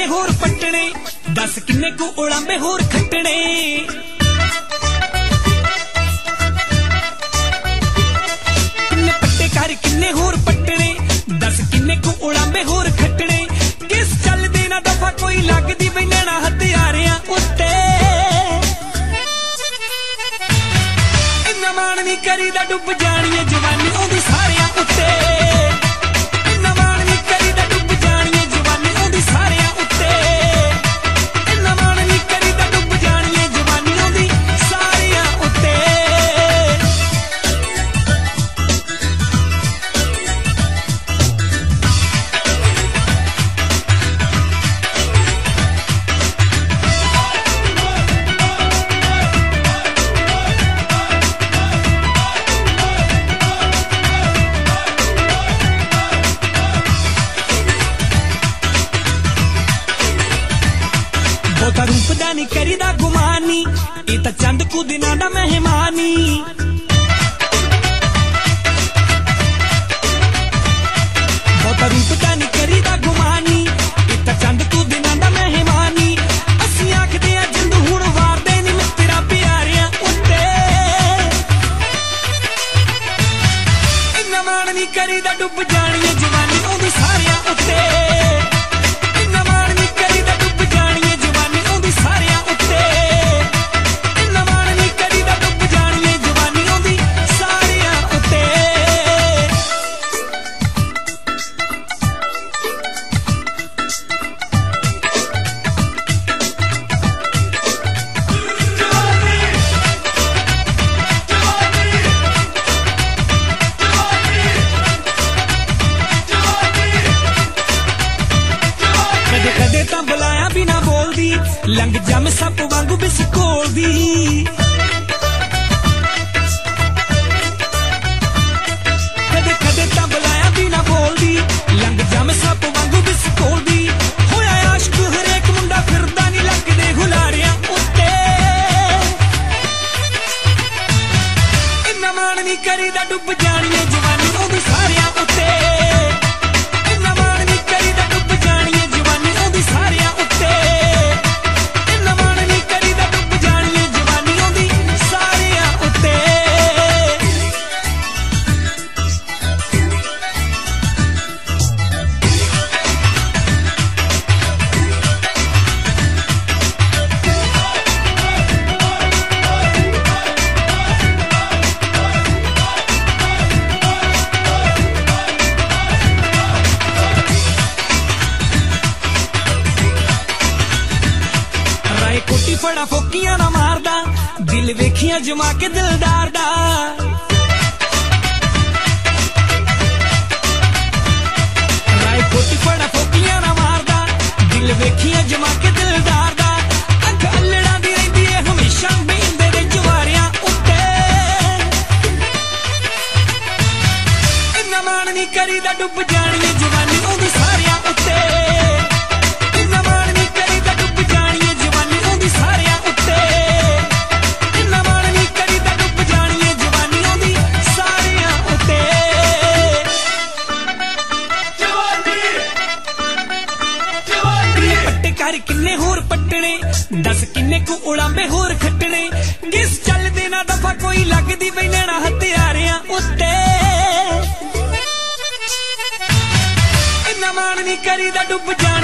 किन्ने होर पट्टने दस किन्ने को उड़ांबे होर खट्टने किन्ने पट्टे कर किन्ने होर पट्टने दस किन्ने को उड़ांबे होर खट्टने किस चल देना दफा कोई लगदी बैठना हथियारियां उत्ते इन्ना मान नहीं करीदा डुब जानी जवानी ओदी सारियां उत्ते बहुता रूप दा नहीं करीदा गुमानी ये तां चंद कु दिनां दा मेहमानी बहुता रूप दा नहीं करीदा गुमानी ये तां चंद कु दिनां दा मेहमानी असीं आखदे आ जिंद हुण वारदे नी मित्तरा प्यारियां उत्ते इन्ना मान नहीं करीदा डुब जानी जवानी ओदी सारियां उत्ते कदे तां बुलाया भी ना बोलदी लंघ जम सप वांगू बिसकोलदी कदे कदे तां बुलाया भी ना बोलदी लंघ जम सप वांगू बिसकोलदी होया आशिक हरेक मुंडा फिरदा नहीं लगदे हुलारियां उत्ते इन्ना मान नहीं करीदा डुब जानी जवानी ओदी सारियां उत्ते कोटी फड़ा फोकियां ना मारदा दिल वेखियां जमा के दिलदार दा राय कोटी फड़ा फोकियां ना मारदा दिल वेखियां जमा के दिलदार दा अख अल्लड़ा दी रहिंदी है हमेशा बेंदे दे जवारियां उत्ते इन्ना मान नहीं करीदा डुब जानी जवानी ओदी सारियां उत्ते किन्ने होर पट्टने दस किन्ने को उड़ांबे होर खट्टने किस चल देना दफा कोई लगदी बैठना हथियारियां उत्ते इन्ना मान नहीं करीदा डुब जानी